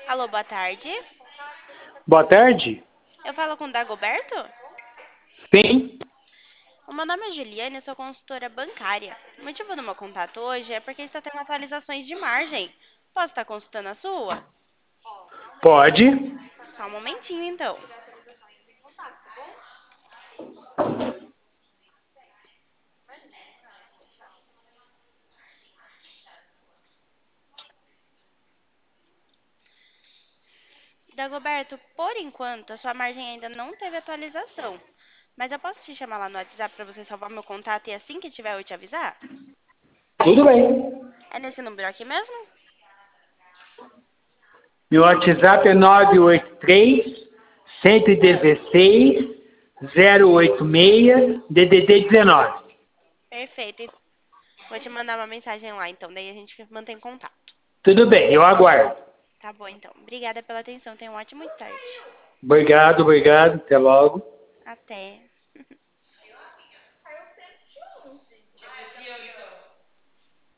Alô, boa tarde. Boa tarde. Eu falo com o Dagoberto? Sim, O meu nome é Juliane, eu sou consultora bancária. O motivo do meu contato hoje é porque está tendo atualizações de margem. Posso estar consultando a sua? pode. Só um momentinho, então. Dagoberto, por enquanto, a sua margem ainda não teve atualização. Mas eu posso te chamar lá no WhatsApp para você salvar meu contato e assim que tiver eu te avisar? Tudo bem. É nesse número aqui mesmo? Meu WhatsApp é 983-116-086 DDD 19. Perfeito. Vou te mandar uma mensagem lá, então. Daí a gente mantém contato. Tudo bem, eu aguardo. Tá bom, então. Obrigada pela atenção. Tenha um ótimo tarde. Obrigado, obrigado. Até logo. Até.